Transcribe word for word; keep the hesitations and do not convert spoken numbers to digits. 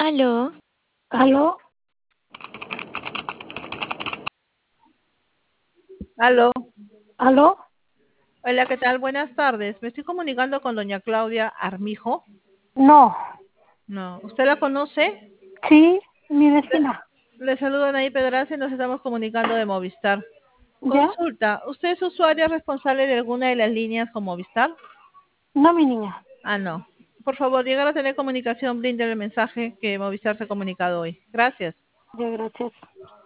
Aló, ¿Aló? Aló. ¿Aló? Hola, ¿qué tal? Buenas tardes. Me estoy comunicando con doña Claudia Armijo. No. No. ¿Usted la conoce? Sí, mi vecina. Le saludan ahí Pedraza y nos estamos comunicando de Movistar. ¿Ya? Consulta, ¿usted es usuaria responsable de alguna de las líneas con Movistar? No, mi niña. Ah, no. Por favor, llegar a tener comunicación, brinde el mensaje que Movistar se ha comunicado hoy. Gracias. Ya, gracias.